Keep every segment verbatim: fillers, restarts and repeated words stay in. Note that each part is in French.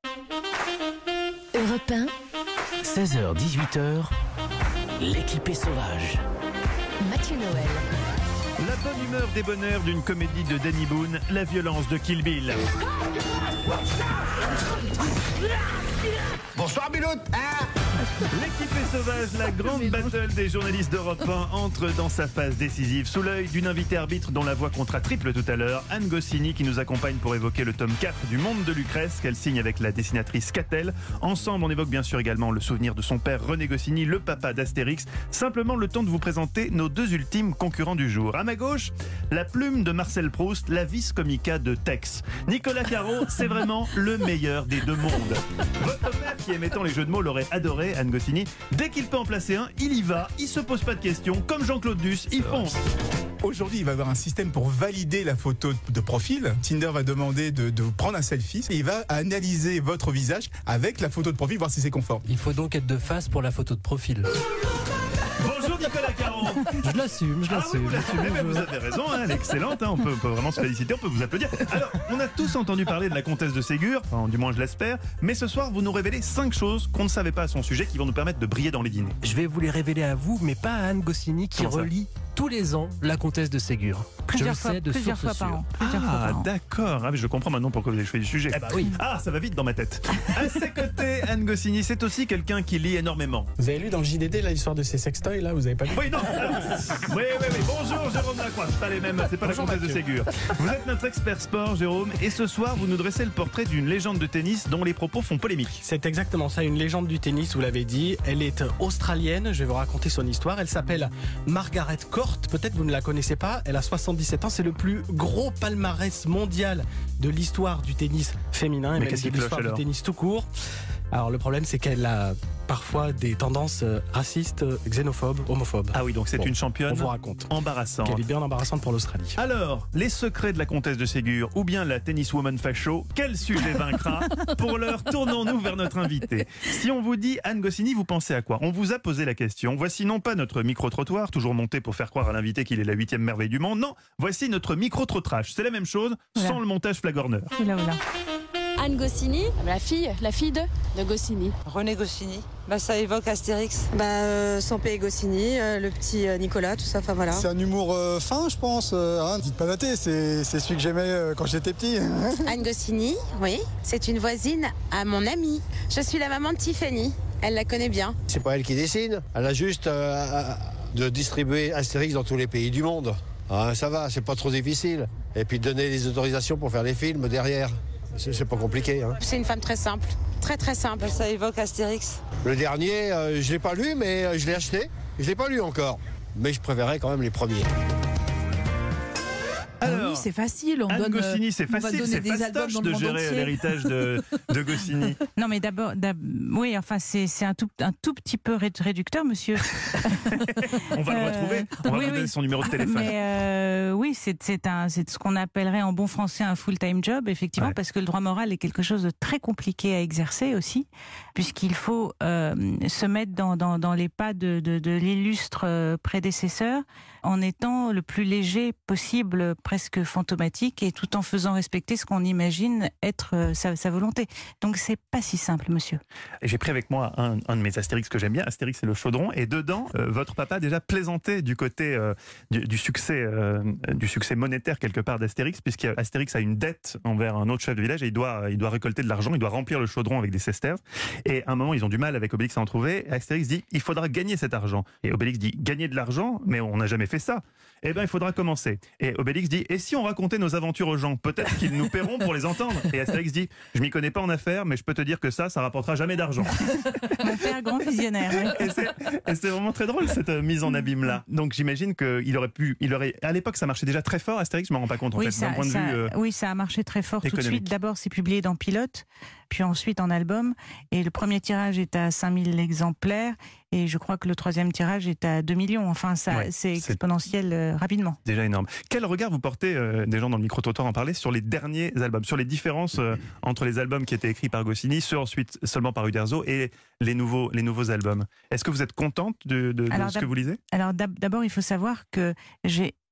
Europe un, seize heures dix-huit heures, l'équipée sauvage. Mathieu Noël. La bonne humeur des bonheurs d'une comédie de Danny Boone, la violence de Kill Bill. Bonsoir Biloute, hein? L'équipée sauvage, la grande battle des journalistes d'Europe un entre dans sa phase décisive sous l'œil d'une invitée arbitre dont la voix comptera triple tout à l'heure, Anne Goscinny, qui nous accompagne pour évoquer le tome quatre du Monde de Lucrèce qu'elle signe avec la dessinatrice Catel. Ensemble, on évoque bien sûr également le souvenir de son père René Goscinny, le papa d'Astérix. Simplement le temps de vous présenter nos deux ultimes concurrents du jour. À ma gauche, la plume de Marcel Proust, la vis comica de Tex. Nicolas Caro, c'est vraiment le meilleur des deux mondes. Votre père, qui aimait tant les jeux de mots, l'aurait adoré, Anne Goscinny. Dès qu'il peut en placer un, il y va, il se pose pas de questions, comme Jean-Claude Duss, il fonce. Aujourd'hui, il va y avoir un système pour valider la photo de profil. Tinder va demander de, de vous prendre un selfie et il va analyser votre visage avec la photo de profil, voir si c'est conforme. Il faut donc être de face pour la photo de profil. Bonjour Nicolas Caron. Je l'assume, je Ah oui, l'assume. vous l'assumez, mais vous avez raison, hein, elle est excellente, hein, on, peut, on peut vraiment se féliciter, on peut vous applaudir. Alors, on a tous entendu parler de la comtesse de Ségur, enfin, du moins je l'espère, mais ce soir vous nous révélez cinq choses qu'on ne savait pas à son sujet qui vont nous permettre de briller dans les dîners. Je vais vous les révéler à vous, mais pas à Anne Goscinny qui Comment ça relit tous les ans la comtesse de Ségur. Plusieurs je fois, le sais de plusieurs source fois par sûre. an. Plusieurs fois Ah par an. d'accord, ah, mais je comprends maintenant pourquoi vous avez choisi le sujet. Eh bah oui. Ah, ça va vite dans ma tête. À ses côtés, Anne Goscinny, c'est aussi quelqu'un qui lit énormément. Vous avez lu dans le J D D là, l'histoire de ces sextoys là, vous avez pas lu? Oui, non. Oui, oui, oui. Bonjour Jérôme Lacroix. C'est pas les mêmes, c'est pas Bonjour, la comtesse de Mathieu. Ségur. Vous êtes notre expert sport, Jérôme, et ce soir vous nous dressez le portrait d'une légende de tennis dont les propos font polémique. C'est exactement ça, une légende du tennis, vous l'avez dit. Elle est australienne, je vais vous raconter son histoire. Elle s'appelle Margaret Court, peut-être vous ne la connaissez pas. Elle a soixante-dix-sept ans, c'est le plus gros palmarès mondial de l'histoire du tennis féminin et Mais même qu'est-ce de qui cloche l'histoire du alors tennis tout court. Alors le problème c'est qu'elle a parfois des tendances euh, racistes, euh, xénophobes, homophobes. Ah oui, donc c'est Bon, une On championne vous raconte. embarrassante. Qu'elle est bien embarrassante pour l'Australie. Alors, les secrets de la comtesse de Ségur ou bien la tenniswoman facho, quel sujet vaincra? Pour l'heure, tournons-nous vers notre invité. Si on vous dit Anne Goscinny, vous pensez à quoi? On vous a posé la question. Voici non pas notre micro-trottoir, toujours monté pour faire croire à l'invité qu'il est la huitième merveille du monde. Non, voici notre micro-trottrage. C'est la même chose, Oula. sans le montage flagorneur. Oula, oula. Anne Goscinny, la fille, la fille de, de Goscinny. René Goscinny, bah, ça évoque Astérix. Bah, euh, Sampé et Goscinny, euh, le petit euh, Nicolas, tout ça, enfin voilà. C'est un humour euh, fin, je pense. Euh, hein, dites pas daté, c'est c'est celui que j'aimais euh, quand j'étais petit. Anne Goscinny, oui, c'est une voisine à mon amie. Je suis la maman de Tiffany, elle la connaît bien. C'est pas elle qui dessine, elle a juste euh, de distribuer Astérix dans tous les pays du monde. Ah, ça va, c'est pas trop difficile. Et puis de donner les autorisations pour faire les films derrière. C'est c'est pas compliqué. Hein. C'est une femme très simple, très très simple. Bah, ça évoque Astérix. Le dernier, euh, je l'ai pas lu, mais euh, je l'ai acheté. Je l'ai pas lu encore. Mais je préférais quand même les premiers. Alors, oui, c'est facile. On Anne donne, Goscinny, c'est on va facile, donner c'est des albums fastoche dans de le monde gérer entier. l'héritage de, de Goscinny. Non, mais d'abord, d'ab- oui, enfin, c'est c'est un tout, un tout petit peu ré- réducteur, monsieur. On va le Euh, retrouver, on va oui, vous donner oui. son numéro de téléphone. Mais euh, oui, c'est c'est un, c'est ce qu'on appellerait en bon français un full-time job, effectivement, Ouais. parce que le droit moral est quelque chose de très compliqué à exercer aussi, puisqu'il faut euh, se mettre dans, dans, dans les pas de, de, de l'illustre euh, prédécesseur, en étant le plus léger possible, presque fantomatique, et tout en faisant respecter ce qu'on imagine être euh, sa, sa volonté. Donc c'est pas si simple, monsieur. Et j'ai pris avec moi un, un de mes Astérix que j'aime bien, Astérix et le chaudron, et dedans, euh, votre papa a déjà plaisanté du côté euh, du, du succès euh, du succès monétaire quelque part d'Astérix, puisqu'Astérix a une dette envers un autre chef de village et il doit, il doit récolter de l'argent, il doit remplir le chaudron avec des sesterces, et à un moment ils ont du mal avec Obélix à en trouver, et Astérix dit il faudra gagner cet argent, et Obélix dit gagner de l'argent, mais on n'a jamais fait ça, eh bien il faudra commencer, et Obélix dit et si on racontait nos aventures aux gens, peut-être qu'ils nous paieront pour les entendre, et Astérix dit je m'y connais pas en affaires, mais je peux te dire que ça, ça rapportera jamais d'argent. Mon père, grand visionnaire. oui. Et c'est et c'est vraiment très drôle cette euh, mise en abîme là. Donc j'imagine qu'il aurait pu, il aurait, à l'époque ça marchait déjà très fort Astérix, je me rends pas compte en Oui, fait, ça, d'un point de ça- vue. euh, oui, ça a marché très fort tout de économique. suite. D'abord, c'est publié dans Pilote, puis ensuite en album. Et le premier tirage est à cinq mille exemplaires. Et je crois que le troisième tirage est à deux millions. Enfin, ça, Ouais, c'est c'est- exponentiel euh, rapidement. Déjà énorme. Quel regard vous portez, euh, des gens dans le micro-trottoir en parlaient, sur les derniers albums, sur les différences euh, entre les albums qui étaient écrits par Goscinny, ceux ensuite seulement par Uderzo et les nouveaux, les nouveaux albums? Est-ce que vous êtes contente de, de- de Alors, ce que d'ab- vous lisez? Alors d'ab- d'abord, il faut savoir que j'ai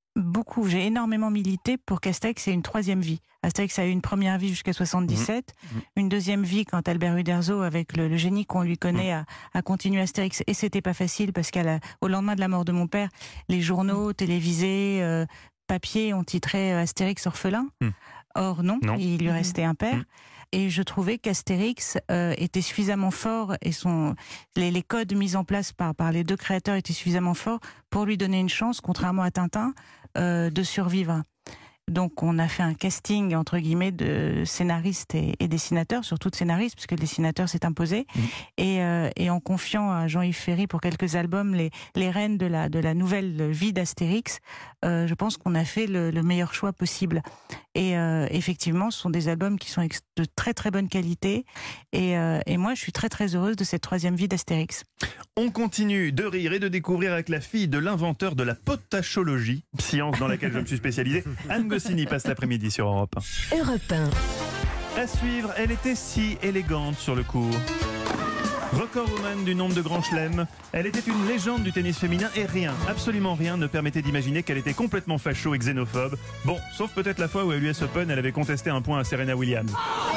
beaucoup, j'ai énormément milité pour qu'Astérix ait une troisième vie. Astérix a eu une première vie jusqu'à soixante-dix-sept, mmh. une deuxième vie quand Albert Uderzo, avec le, le génie qu'on lui connaît, mmh. a, a continué Astérix. Et c'était pas facile parce qu'au lendemain de la mort de mon père, les journaux télévisés, euh, papier ont titré Astérix orphelin. Mmh. Or non, non, il lui restait un père. Mmh. Et je trouvais qu'Astérix euh, était suffisamment fort et son, les, les codes mis en place par, par les deux créateurs étaient suffisamment forts pour lui donner une chance, contrairement à Tintin, euh, de survivre. Donc on a fait un casting entre guillemets de scénaristes et, et dessinateurs, surtout de scénaristes, puisque le dessinateur s'est imposé. Mmh. Et, euh, et en confiant à Jean-Yves Ferry pour quelques albums les, les rênes de la, de la nouvelle vie d'Astérix, euh, je pense qu'on a fait le, le meilleur choix possible. Et euh, effectivement, ce sont des albums qui sont de très très bonne qualité. Et, euh, et moi, je suis très très heureuse de cette troisième vie d'Astérix. On continue de rire et de découvrir avec la fille de l'inventeur de la potachologie, science dans laquelle je me suis spécialisé, Anne Goscinny passe l'après-midi sur Europe un. Europe un. À suivre, elle était si élégante sur le court. Record woman du nombre de grands chelems, elle était une légende du tennis féminin et rien, absolument rien ne permettait d'imaginer qu'elle était complètement facho et xénophobe. Bon, sauf peut-être la fois où à l'U S Open, elle avait contesté un point à Serena Williams.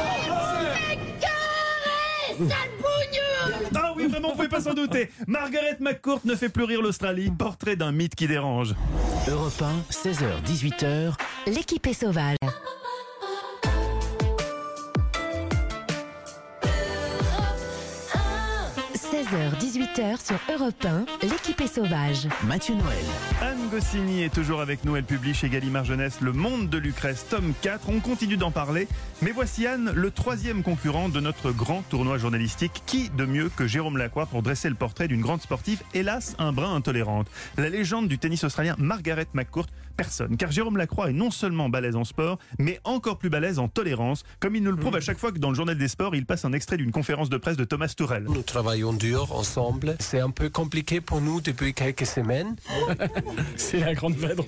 Ah oui, vraiment, vous pouvez pas s'en douter. Margaret McCourt ne fait plus rire l'Australie, portrait d'un mythe qui dérange. Europe un, seize heures dix-huit heures. L'équipe est sauvage. seize heures dix-huit heures sur Europe un, l'équipe est sauvage. Mathieu Noël. Anne Goscinny est toujours avec nous, elle publie chez Gallimard Jeunesse Le Monde de Lucrèce, tome quatre. On continue d'en parler, mais voici Anne, le troisième concurrent de notre grand tournoi journalistique. Qui de mieux que Jérôme Lacroix pour dresser le portrait d'une grande sportive, hélas un brin intolérante. La légende du tennis australien Margaret McCourt, personne. Car Jérôme Lacroix est non seulement balèze en sport, mais encore plus balèze en tolérance, comme il nous le prouve à chaque fois que dans le journal des sports, il passe un extrait d'une conférence de presse de Thomas Tourel. Nous travaillons dur ensemble. C'est un peu compliqué pour nous depuis quelques semaines. C'est la grande vadrouille.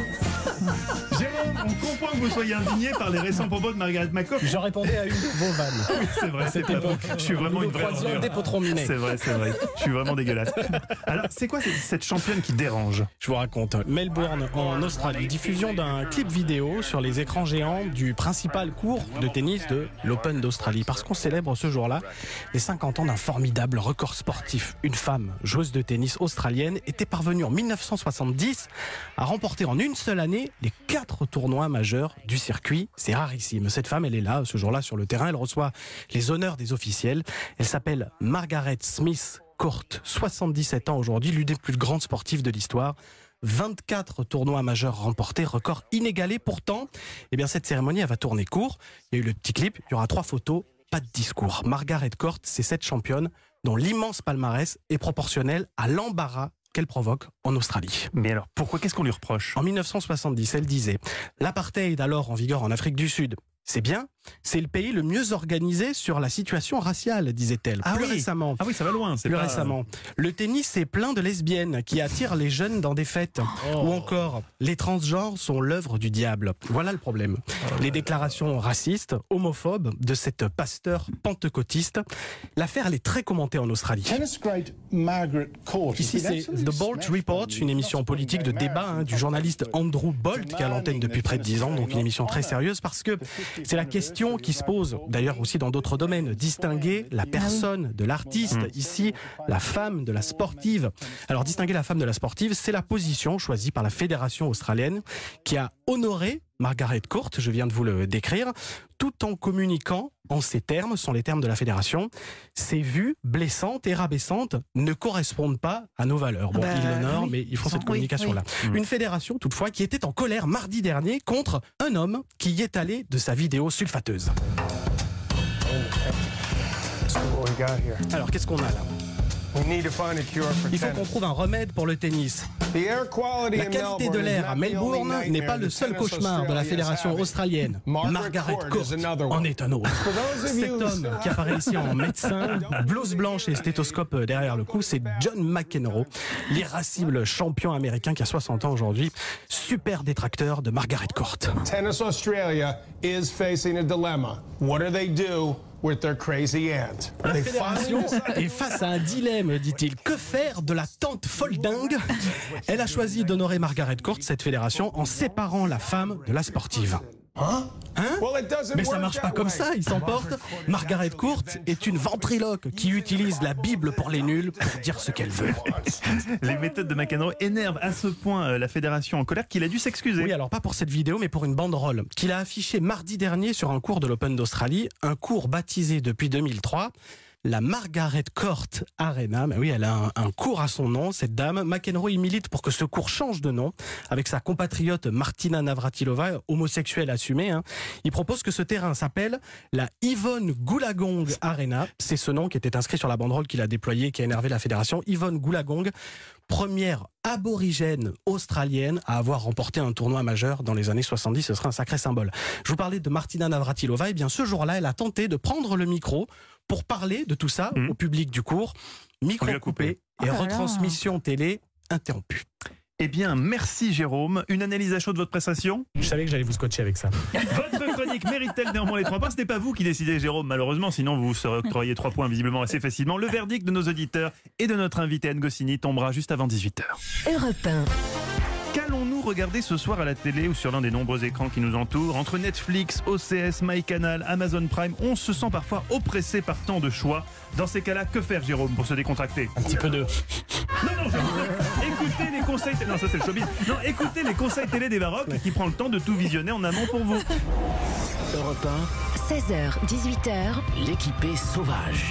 Jérôme, on comprend que vous soyez indigné par les récents propos de Margaret McCourt. Je répondais à une de vos vannes. Oui, c'est vrai, c'est pas bon. Je suis vraiment une vraie ordure. C'est vrai, c'est vrai. Je suis vraiment dégueulasse. Alors, c'est quoi cette championne qui dérange? Je vous raconte. Melbourne, en Australie, diffusion d'un clip vidéo sur les écrans géants du principal court de tennis de l'Open d'Australie. Parce qu'on célèbre ce jour-là les cinquante ans d'un formidable record sportif. Une femme, joueuse de tennis australienne, était parvenue en mille neuf cent soixante-dix à remporter en une seule année les quatre tournois majeurs du circuit. C'est rarissime. Cette femme, elle est là, ce jour-là, sur le terrain. Elle reçoit les honneurs des officiels. Elle s'appelle Margaret Smith Court, soixante-dix-sept ans aujourd'hui, l'une des plus grandes sportives de l'histoire. vingt-quatre tournois majeurs remportés, record inégalé. Pourtant, eh bien, cette cérémonie, elle va tourner court. Il y a eu le petit clip, il y aura trois photos, pas de discours. Margaret Court, c'est cette championne dont l'immense palmarès est proportionnel à l'embarras qu'elle provoque en Australie. Mais alors, pourquoi, qu'est-ce qu'on lui reproche? En mille neuf cent soixante-dix, elle disait « L'apartheid alors en vigueur en Afrique du Sud, c'est bien, c'est le pays le mieux organisé sur la situation raciale, disait-elle. Ah plus oui. récemment, ah oui, ça va loin. Plus pas... récemment, le tennis est plein de lesbiennes qui attirent les jeunes dans des fêtes. Oh. Ou encore, les transgenres sont l'œuvre du diable. Voilà le problème. Oh. Les déclarations racistes, homophobes de cette pasteur pentecôtiste. L'affaire, elle est très commentée en Australie. Ici, c'est The Bolt Report, une émission politique de débat hein, du journaliste Andrew Bolt, qui est à l'antenne depuis près de dix ans, donc une émission très sérieuse, parce que c'est la question qui se pose, d'ailleurs aussi dans d'autres domaines, distinguer la personne de l'artiste, ici la femme de la sportive. Alors distinguer la femme de la sportive, c'est la position choisie par la fédération australienne qui a honoré Margaret Court, je viens de vous le décrire, tout en communiquant en ces termes, sont les termes de la fédération. Ces vues blessantes et rabaissantes ne correspondent pas à nos valeurs. Bon, bah, ils l'honorent, oui. mais ils font cette communication-là. Oui, oui. Une fédération, toutefois, qui était en colère mardi dernier contre un homme qui y est allé de sa vidéo sulfateuse. Alors, qu'est-ce qu'on a là ? Il faut qu'on trouve un remède pour le tennis. La qualité de l'air à Melbourne n'est pas le seul cauchemar de la fédération australienne. Margaret Court en est un autre. Cet homme qui apparaît ici en médecin, blouse blanche et stéthoscope derrière le cou, c'est John McEnroe, l'irascible champion américain qui a soixante ans aujourd'hui, super détracteur de Margaret Court. Tennis Australia is facing a dilemma. What do they do with their crazy aunt. La fédération est face à un dilemme, dit-il. Que faire de la tante foldingue? Elle a choisi d'honorer Margaret Court, cette fédération, en séparant la femme de la sportive. Hein? Hein? Mais ça marche pas comme ça, il s'emporte. Margaret Court est une ventriloque qui utilise la Bible pour les nuls pour dire ce qu'elle veut. Les méthodes de McEnroe énervent à ce point la fédération en colère qu'il a dû s'excuser. Oui, alors pas pour cette vidéo, mais pour une banderole qu'il a affichée mardi dernier sur un cours de l'Open d'Australie, un cours baptisé depuis deux mille trois. La Margaret Court Arena, mais oui, elle a un, un cours à son nom, cette dame. McEnroe y milite pour que ce cours change de nom, avec sa compatriote Martina Navratilova, homosexuelle assumée. Hein. Il propose que ce terrain s'appelle la Yvonne Goolagong Arena. C'est ce nom qui était inscrit sur la banderole qu'il a déployée, qui a énervé la fédération. Yvonne Goolagong, première aborigène australienne à avoir remporté un tournoi majeur dans les années soixante-dix, ce serait un sacré symbole. Je vous parlais de Martina Navratilova, et bien ce jour-là, elle a tenté de prendre le micro pour parler de tout ça mmh. au public du cours. Micro coupé, coupé et oh retransmission télé interrompue. Eh bien, merci Jérôme. Une analyse à chaud de votre prestation? Je savais que j'allais vous scotcher avec ça. Votre chronique mérite-t-elle néanmoins les trois points? Ce n'est pas vous qui décidez, Jérôme, malheureusement, sinon vous vous octroyez trois points visiblement assez facilement. Le verdict de nos auditeurs et de notre invité Anne Goscinny tombera juste avant dix-huit heures. Europe un. Qu'allons-nous regarder ce soir à la télé ou sur l'un des nombreux écrans qui nous entourent? Entre Netflix, O C S, MyCanal, Amazon Prime, on se sent parfois oppressé par tant de choix. Dans ces cas-là, que faire, Jérôme, pour se décontracter? Un petit peu de... Non, non, écoutez les conseils... Non, ça c'est le showbiz. Non, écoutez les conseils télé des Baroques qui prend le temps de tout visionner en amont pour vous. Europe un, seize heures, dix-huit heures. L'équipée sauvage.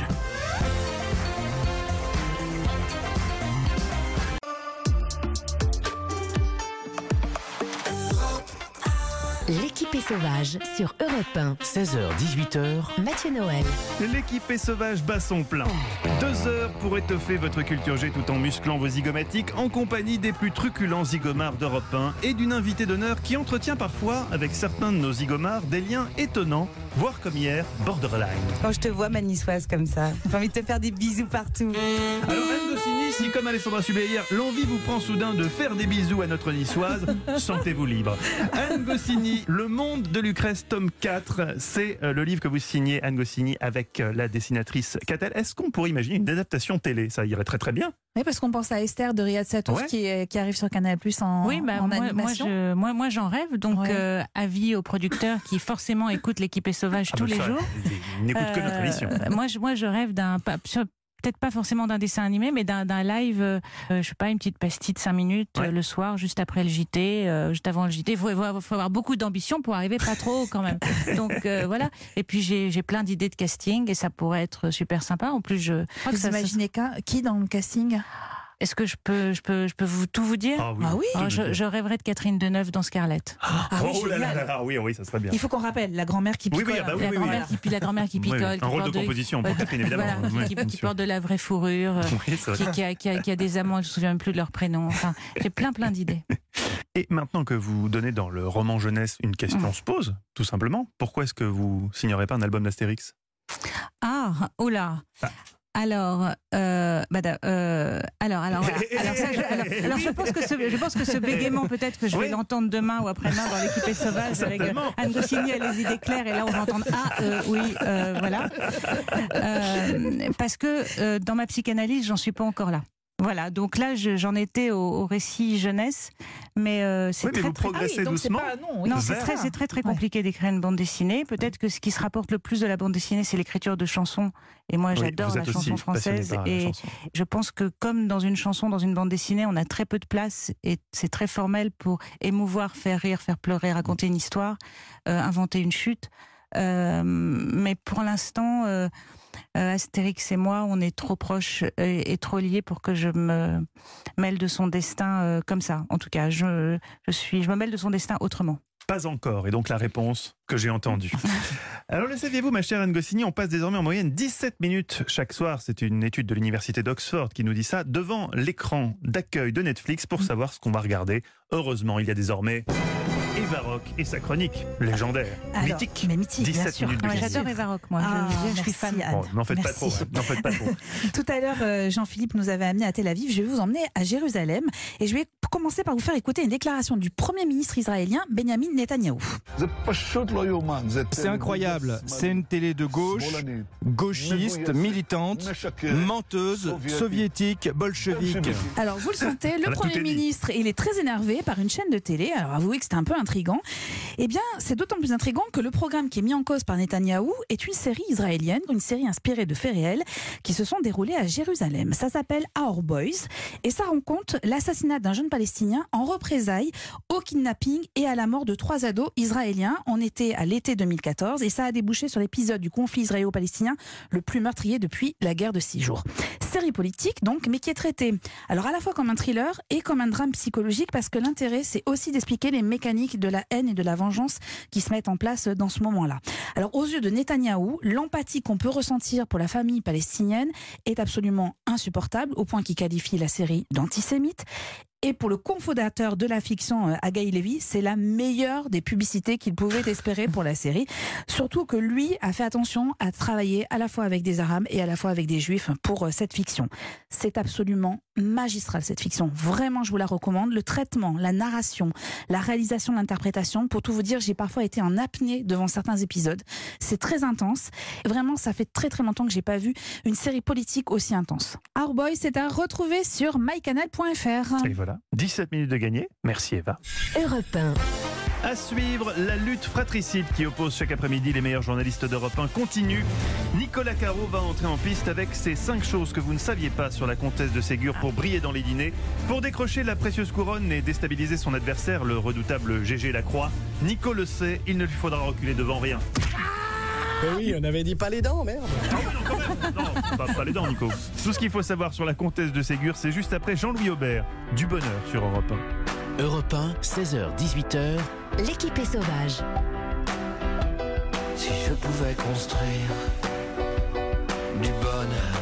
L'équipée sauvage sur Europe un. seize heures, dix-huit heures. Mathieu Noël. L'équipée sauvage bat son plein. Deux heures pour étoffer votre culture G tout en musclant vos zygomatiques en compagnie des plus truculents zygomars d'Europe un et d'une invitée d'honneur qui entretient parfois avec certains de nos zygomars des liens étonnants, voire comme hier, borderline. Quand je te vois, ma niçoise, comme ça, j'ai envie de te faire des bisous partout. Alors Anne Goscinny, si comme Alessandra Sublet hier, l'envie vous prend soudain de faire des bisous à notre niçoise, sentez-vous libre. Anne Goscinny, Le Monde de Lucrèce, tome quatre, c'est le livre que vous signez, Anne Goscinny, avec la dessinatrice Catel. Est-ce qu'on pourrait imaginer une adaptation télé? Ça irait très très bien. Oui, parce qu'on pense à Esther de Riyad Satouf, ouais. qui, qui arrive sur Canal plus en, oui, bah, en moi, animation. Moi, je, moi, moi, j'en rêve, donc ouais. euh, avis aux producteurs qui forcément écoutent l'équipée sauvage ah tous bah les ça, jours. Ils n'écoutent euh, que notre émission. Moi, je, moi, je rêve d'un... Peut-être pas forcément d'un dessin animé, mais d'un, d'un live, euh, je sais pas, une petite pastille de cinq minutes ouais. euh, le soir, juste après le J T, euh, juste avant le J T. Il faut, faut, faut avoir beaucoup d'ambition pour arriver pas trop haut quand même. Donc euh, voilà. Et puis j'ai, j'ai plein d'idées de casting et ça pourrait être super sympa. En plus, je crois que vous ça, imaginez ça... qui dans le casting? Est-ce que je peux, je peux, je peux vous, tout vous dire? Ah oui. Ah oui. Oh, je, je rêverais de Catherine Deneuve dans Scarlett. Ah, ah oui, oh là là là là, oui, oui, ça serait bien. Il faut qu'on rappelle la grand-mère qui picole. Oui, oui, bah oui, la oui, grand-mère oui. qui, puis la grand-mère qui picole. Oui, oui. Un rôle de de composition pour Catherine, évidemment. Voilà, oui, qui, qui porte de la vraie fourrure, oui, qui, qui, a, qui, a, qui a des amants, je ne me souviens même plus de leur prénom. Enfin, j'ai plein, plein d'idées. Et maintenant que vous donnez dans le roman jeunesse, une question mmh. se pose, tout simplement. Pourquoi est-ce que vous signerez pas un album d'Astérix? Ah, oula ah. Alors, euh, bah, euh, alors, alors, voilà. alors, ça, je, alors, alors je pense que ce, je pense que ce bégaiement, peut-être que je vais oui. l'entendre demain ou après-demain dans l'équipée sauvage avec euh, Anne Goscinny, elle a les idées claires et là on va entendre ah euh, oui, euh, voilà, euh, parce que euh, dans ma psychanalyse, j'en suis pas encore là. Voilà, donc là je, j'en étais au, au récit jeunesse, mais euh, c'est oui, mais très, vous très progressez ah oui, doucement. C'est pas, non, oui, non c'est très, c'est très très compliqué ouais. d'écrire une bande dessinée. Peut-être que ce qui se rapporte le plus de la bande dessinée, c'est l'écriture de chansons. Et moi, j'adore oui, la chanson française. Et chanson. Je pense que comme dans une chanson, dans une bande dessinée, on a très peu de place et c'est très formel pour émouvoir, faire rire, faire pleurer, raconter une histoire, euh, inventer une chute. Euh, mais pour l'instant. Euh, Euh, Astérix et moi, on est trop proches et, et trop liés pour que je me mêle de son destin euh, comme ça. En tout cas, je, je, suis, je me mêle de son destin autrement. Pas encore, et donc la réponse que j'ai entendue. Alors le saviez-vous, ma chère Anne Goscinny, on passe désormais en moyenne dix-sept minutes chaque soir, c'est une étude de l'université d'Oxford qui nous dit ça, devant l'écran d'accueil de Netflix pour savoir ce qu'on va regarder. Heureusement, il y a désormais... Eva Rock et sa chronique légendaire, Alors, mythique. mais mythique, bien dix-sept sûr. minutes de Ouais, gagné. j'adore Eva Rock, moi. Ah, je, je suis merci, fan. Anne. Bon, n'en faites pas Merci. trop, hein, n'en faites pas trop. Tout à l'heure, euh, Jean-Philippe nous avait amené à Tel Aviv. Je vais vous emmener à Jérusalem et je vais commencer par vous faire écouter une déclaration du Premier ministre israélien Benjamin Netanyahou. C'est incroyable, c'est une télé de gauche, gauchiste, militante, menteuse, soviétique, bolchevique. Alors vous le sentez, le Voilà, tout Premier est dit. ministre, il est très énervé par une chaîne de télé. Alors avouez que c'était un peu intriguant. Eh bien, c'est d'autant plus intriguant que le programme qui est mis en cause par Netanyahou est une série israélienne, une série inspirée de faits réels qui se sont déroulés à Jérusalem. Ça s'appelle Our Boys et ça raconte l'assassinat d'un jeune Palestinien en représailles au kidnapping et à la mort de trois ados israéliens. On était à l'été deux mille quatorze et ça a débouché sur l'épisode du conflit israélo-palestinien le plus meurtrier depuis la guerre de six jours. Série politique donc, mais qui est traitée alors à la fois comme un thriller et comme un drame psychologique parce que l'intérêt c'est aussi d'expliquer les mécaniques de la haine et de la vengeance qui se mettent en place dans ce moment-là. Alors aux yeux de Netanyahou, l'empathie qu'on peut ressentir pour la famille palestinienne est absolument insupportable au point qu'il qualifie la série d'antisémite. Et pour le cofondateur de la fiction, euh, Haggai Levy, c'est la meilleure des publicités qu'il pouvait espérer pour la série. Surtout que lui a fait attention à travailler à la fois avec des Arabes et à la fois avec des Juifs pour euh, cette fiction. C'est absolument magistral cette fiction. Vraiment, je vous la recommande. Le traitement, la narration, la réalisation, l'interprétation. Pour tout vous dire, j'ai parfois été en apnée devant certains épisodes. C'est très intense. Vraiment, ça fait très très longtemps que j'ai pas vu une série politique aussi intense. Our Boys, c'est à retrouver sur my canal point f r. Et voilà, dix-sept minutes de gagné. Merci Eva. Europe un. À suivre, la lutte fratricide qui oppose chaque après-midi les meilleurs journalistes d'Europe un continue. Nicolas Caro va entrer en piste avec ces cinq choses que vous ne saviez pas sur la comtesse de Ségur pour briller dans les dîners. Pour décrocher la précieuse couronne et déstabiliser son adversaire, le redoutable Gégé Lacroix, Nico le sait, il ne lui faudra reculer devant rien. Mais oui, on avait dit pas les dents, merde. Non, pas, pas les dents, Nico. Tout ce qu'il faut savoir sur la comtesse de Ségur, c'est juste après Jean-Louis Aubert. Du bonheur sur Europe un. Europe un, seize heures dix-huit heures. L'équipe est sauvage. Si je pouvais construire du bonheur,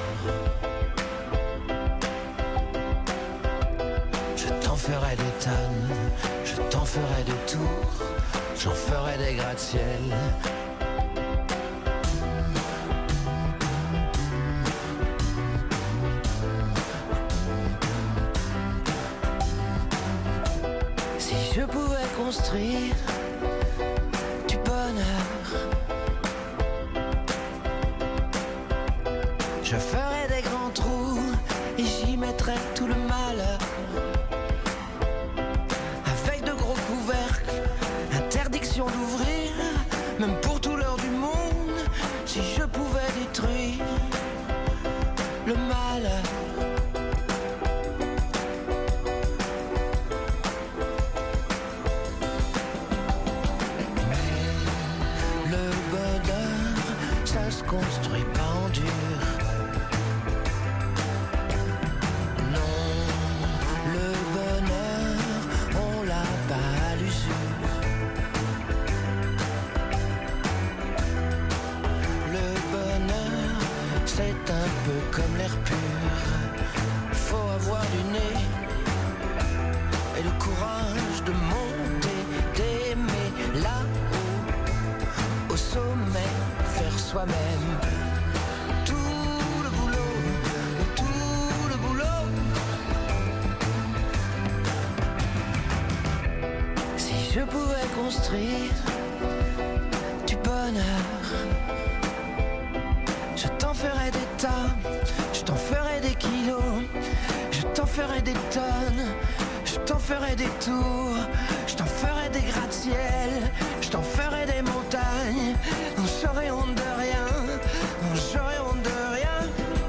je t'en ferais des tonnes, je t'en ferais des tours, j'en ferais des gratte-ciel. Si je pouvais construire du bonheur, je ferais des grands trous et j'y mettrais tout le malheur. Avec de gros couvercles, interdiction d'ouvrir, même pour tout l'heure du monde. Si je pouvais détruire le malheur. Construit pas en dur. Non, le bonheur, on l'a pas à l'usure. Le bonheur, c'est un peu comme l'air pur. Faut avoir du nez et le courage de monter, d'aimer là-haut, au sommet. Faire soi-même tout le boulot, tout le boulot. Si je pouvais construire du bonheur, je t'en ferais des tas, je t'en ferais des kilos, je t'en ferais des tonnes, je t'en ferais des tours, je t'en ferais des gratte-ciel, je t'en ferais des montagnes. J'aurais honte de rien, j'aurais honte de rien.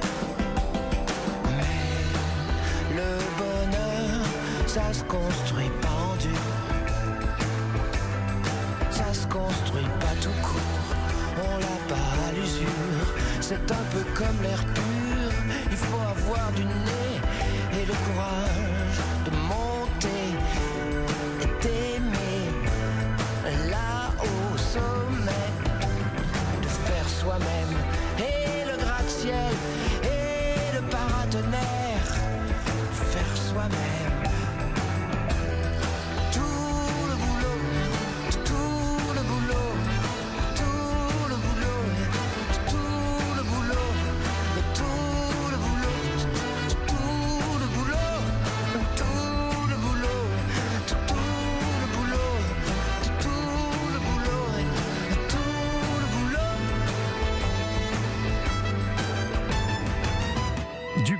Mais le bonheur, ça se construit pas en dur. Ça se construit pas tout court, on l'a pas à l'usure. C'est un peu comme l'air pur, il faut avoir du nez et le courage de monter et d'aimer là au sommet. Soi-même et le gratte-ciel et le paratonnerre, faire soi-même tout le boulot,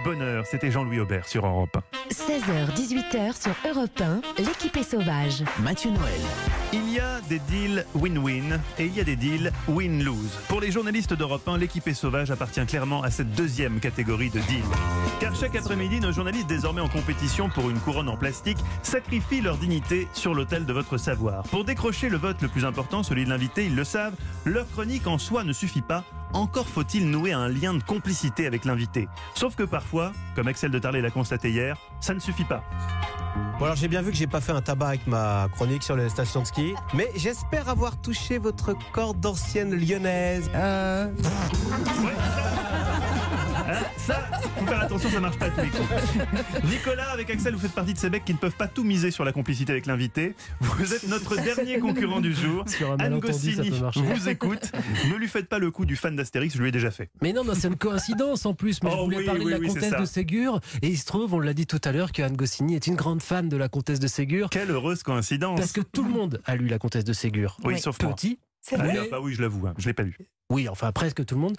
bonheur. C'était Jean-Louis Aubert sur Europe un. seize heures dix-huit heures sur Europe un, l'équipe est sauvage. Mathieu Noël. Il y a des deals win-win et il y a des deals win-lose. Pour les journalistes d'Europe un, l'équipe est sauvage appartient clairement à cette deuxième catégorie de deals. Car chaque après-midi, nos journalistes désormais en compétition pour une couronne en plastique sacrifient leur dignité sur l'autel de votre savoir. Pour décrocher le vote le plus important, celui de l'invité, ils le savent, leur chronique en soi ne suffit pas. Encore faut-il nouer un lien de complicité avec l'invité. Sauf que parfois, comme Axel de Tarlet l'a constaté hier, ça ne suffit pas. Bon alors j'ai bien vu que j'ai pas fait un tabac avec ma chronique sur les stations de ski, mais j'espère avoir touché votre corde d'ancienne lyonnaise. Euh... Hein, ça, faut faire attention, ça marche pas à tous les coups. Nicolas, avec Axel, vous faites partie de ces mecs qui ne peuvent pas tout miser sur la complicité avec l'invité. Vous êtes notre dernier concurrent du jour. Anne Goscinny vous écoute. Ne lui faites pas le coup du fan d'Astérix, je lui ai déjà fait. Mais non, non c'est une coïncidence en plus. Mais oh, je voulais oui, parler oui, de la oui, comtesse de Ségur. Et il se trouve, on l'a dit tout à l'heure, que Anne Goscinny est une grande fan de la comtesse de Ségur. Quelle heureuse coïncidence. Parce que tout le monde a lu la comtesse de Ségur. Oui, oui. Sauf moi. Petit. Ah, mais... bah oui, je l'avoue, hein, je l'ai pas lu. Oui, enfin presque tout le monde.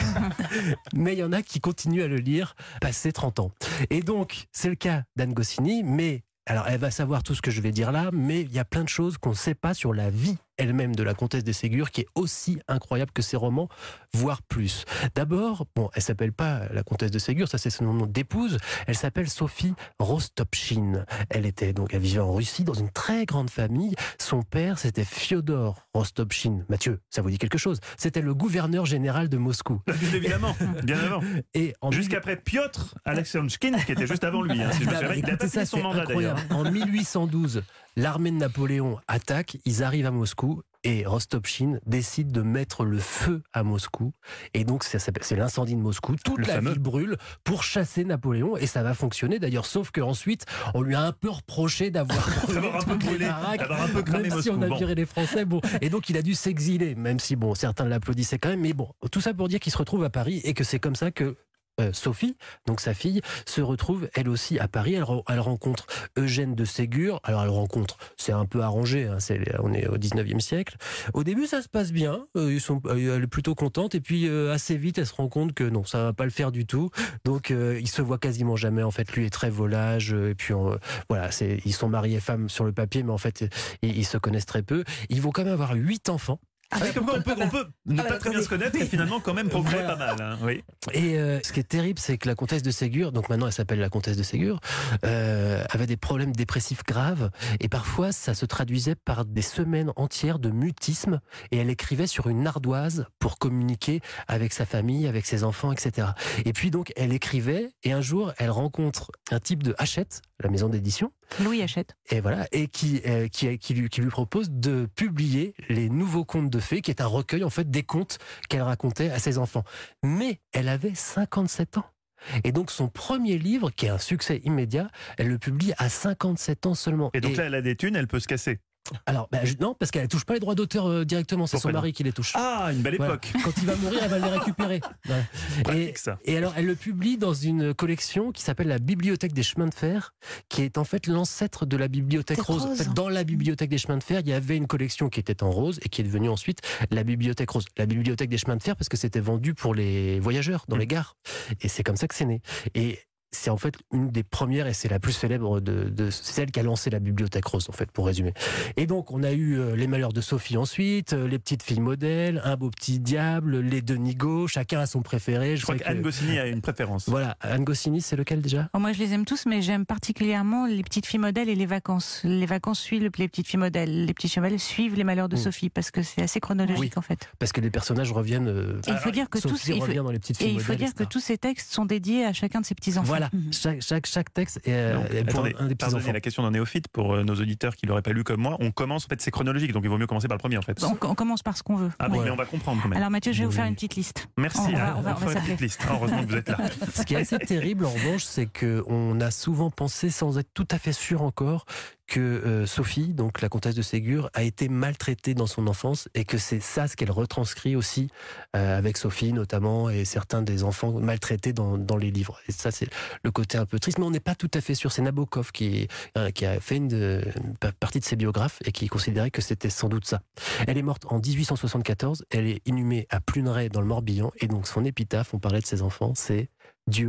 Mais il y en a qui continuent à le lire passé trente ans. Et donc, c'est le cas d'Anne Goscinny, mais alors elle va savoir tout ce que je vais dire là, mais il y a plein de choses qu'on ne sait pas sur la vie elle-même de la comtesse de Ségur, qui est aussi incroyable que ses romans, voire plus. D'abord, bon, elle s'appelle pas la comtesse de Ségur, ça c'est son nom d'épouse, elle s'appelle Sophie Rostopchine. Elle était donc, elle vivait en Russie dans une très grande famille. Son père, c'était Fyodor Rostopchine. Mathieu, ça vous dit quelque chose? C'était le gouverneur général de Moscou. Bien évidemment, bien avant. Et jusqu'après Piotr Alexandrine, qui était juste avant lui. Hein, si je me souviens, il a pas fini son mandat d'ailleurs. En mille huit cent douze, l'armée de Napoléon attaque, ils arrivent à Moscou et Rostopchine décide de mettre le feu à Moscou. Et donc, c'est l'incendie de Moscou. Toute le la fameux. ville brûle pour chasser Napoléon et ça va fonctionner d'ailleurs. Sauf qu'ensuite, on lui a un peu reproché d'avoir brûlé un peu brûlé, d'avoir un peu cramé même Moscou. si on a bon. viré les Français. Bon. Et donc, il a dû s'exiler, même si bon, certains l'applaudissaient quand même. Mais bon, tout ça pour dire qu'il se retrouve à Paris et que c'est comme ça que Euh, Sophie, donc sa fille, se retrouve elle aussi à Paris. Elle, elle rencontre Eugène de Ségur. Alors elle rencontre, c'est un peu arrangé, hein, c'est, on est au dix-neuvième siècle. Au début ça se passe bien, euh, ils sont, euh, elle est plutôt contente et puis euh, assez vite elle se rend compte que non, ça va pas le faire du tout. Donc euh, ils se voient quasiment jamais. En fait, lui est très volage euh, et puis on, voilà, c'est, ils sont mariés femmes sur le papier, mais en fait ils, ils se connaissent très peu. Ils vont quand même avoir huit enfants. Ah, Parce qu'on peut, on peut ne pas très bien se connaître et finalement quand même progrès voilà. pas mal. Hein, oui. Et euh, ce qui est terrible, c'est que la comtesse de Ségur, donc maintenant elle s'appelle la comtesse de Ségur, euh, avait des problèmes dépressifs graves et parfois ça se traduisait par des semaines entières de mutisme et elle écrivait sur une ardoise pour communiquer avec sa famille, avec ses enfants, et cetera. Et puis donc elle écrivait et un jour elle rencontre un type de Hachette, la maison d'édition. Louis Hachette. Et voilà, et qui, euh, qui, qui, lui, qui lui propose de publier les nouveaux contes de fées, qui est un recueil en fait des contes qu'elle racontait à ses enfants. Mais elle avait cinquante-sept ans. Et donc son premier livre, qui est un succès immédiat, elle le publie à cinquante-sept ans seulement. Et donc et... là, elle a des thunes, elle peut se casser. Alors, bah, je, non, parce qu'elle ne touche pas les droits d'auteur euh, directement, c'est son mari qui les touche. Ah, une belle époque. Voilà. Quand il va mourir, elle va les récupérer. Voilà. Pratique, et, ça. et alors, elle le publie dans une collection qui s'appelle la Bibliothèque des chemins de fer, qui est en fait l'ancêtre de la Bibliothèque rose. rose. En fait, dans la Bibliothèque des chemins de fer, il y avait une collection qui était en rose et qui est devenue ensuite la Bibliothèque rose. La Bibliothèque des chemins de fer parce que c'était vendu pour les voyageurs dans mmh. les gares. Et c'est comme ça que c'est né. Et c'est en fait une des premières et c'est la plus célèbre de, de celle qui a lancé la Bibliothèque rose en fait pour résumer. Et donc on a eu euh, les Malheurs de Sophie ensuite, euh, les petites filles modèles, Un beau petit diable, les deux Nigaud, chacun a son préféré. Je, Je crois qu'Anne que... Goscinny a une préférence. Voilà, Anne Goscinny c'est lequel déjà? Oh, moi je les aime tous mais j'aime particulièrement les petites filles modèles et les vacances. Les vacances suivent les petites filles modèles, les petites filles modèles suivent les Malheurs de mmh. Sophie parce que c'est assez chronologique oui, en fait. Parce que les personnages reviennent. Euh, il faut dire que tous, il faut, dans les petites filles et il faut modèles, dire que tous ces textes sont dédiés à chacun de ses petits enfants. Voilà, mmh. chaque, chaque chaque texte est, euh, Donc, est pour attendez, un des petits enfants. La question d'un néophyte pour euh, nos auditeurs qui l'auraient pas lu comme moi. On commence en fait c'est chronologique donc il vaut mieux commencer par le premier en fait. On, on commence par ce qu'on veut. Ah bon, ouais. Mais on va comprendre quand même. Alors Mathieu, je vais oui. vous faire une petite liste. Merci. On va, hein, on va, on va une petite liste. Ah, heureusement que vous êtes là. Ce qui est assez terrible en revanche, c'est que on a souvent pensé sans être tout à fait sûr encore que euh, Sophie, donc la comtesse de Ségur, a été maltraitée dans son enfance et que c'est ça ce qu'elle retranscrit aussi euh, avec Sophie notamment et certains des enfants maltraités dans, dans les livres. Et ça c'est le côté un peu triste, mais on n'est pas tout à fait sûr. C'est Nabokov qui, euh, qui a fait une, de, une partie de ses biographes et qui considérait que c'était sans doute ça. Elle est morte en dix-huit cent soixante-quatorze, elle est inhumée à Pluneret dans le Morbihan et donc son épitaphe, on parlait de ses enfants, c'est « Dieu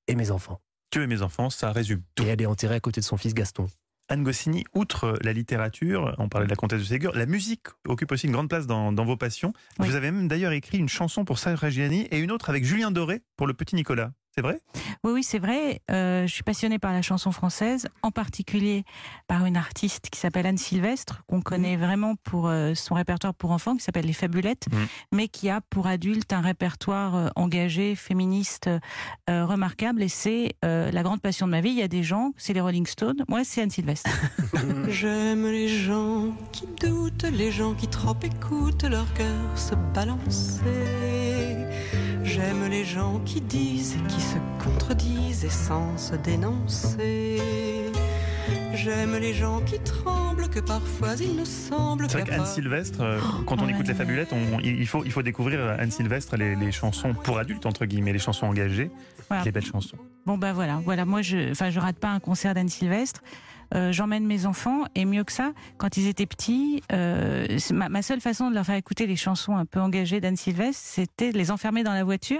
et mes enfants. Que et mes enfants, ça résume tout. Et elle est enterrée à côté de son fils Gaston. Anne Goscinny, outre la littérature, on parlait de la comtesse de Ségur, la musique occupe aussi une grande place dans, dans vos passions. Oui. Vous avez même d'ailleurs écrit une chanson pour Serge Reggiani et une autre avec Julien Doré pour le petit Nicolas. C'est vrai ? Oui, oui, c'est vrai. Euh, je suis passionnée par la chanson française, en particulier par une artiste qui s'appelle Anne Sylvestre, qu'on connaît vraiment pour euh, son répertoire pour enfants, qui s'appelle Les Fabulettes, mmh. mais qui a pour adultes un répertoire euh, engagé, féministe, euh, remarquable. Et c'est euh, la grande passion de ma vie. Il y a des gens, c'est les Rolling Stones. Moi, c'est Anne Sylvestre. J'aime les gens qui doutent, les gens qui trop écoutent leur cœur se balancer. J'aime les gens qui disent, qui se contredisent et sans se dénoncer. J'aime les gens qui tremblent, que parfois il nous semble. C'est vrai qu'Anne Sylvestre, euh, quand on ouais. écoute les Fabulettes, on, il, faut, il faut découvrir Anne Sylvestre, les, les chansons pour adultes, entre guillemets, les chansons engagées, voilà. les belles chansons. Bon, ben voilà, voilà. Moi, je, enfin, je rate pas un concert d'Anne Sylvestre. Euh, j'emmène mes enfants, et mieux que ça, quand ils étaient petits, euh, ma, ma seule façon de leur faire écouter les chansons un peu engagées d'Anne Sylvestre, c'était de les enfermer dans la voiture.